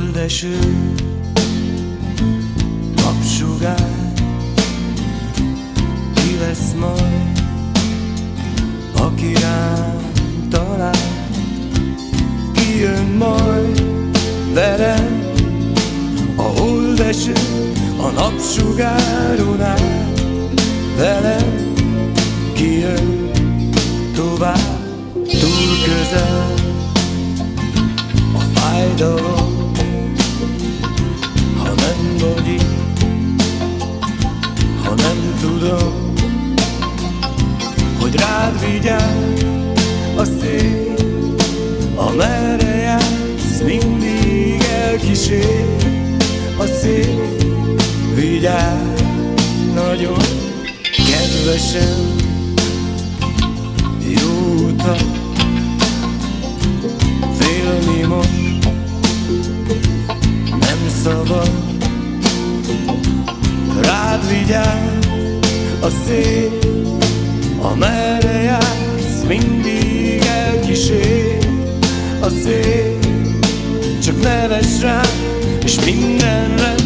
Holdeső, napsugár, ki lesz majd, aki rám talál, ki jön majd velem. A holdeső a napsugáron áll, velem ki jön tovább. Túl közel a fájdalom, ha nem vagy itt, ha nem tudom, hogy rád vigyáz a szél, amerre jársz, mindig elkísér a szél. Vigyázz nagyon kedvesen, jó utat, félni most nem szabad. Rád vigyázz a szél, amerre jársz, mindig elkísér a szél. Csak nevezz rám, és mindenre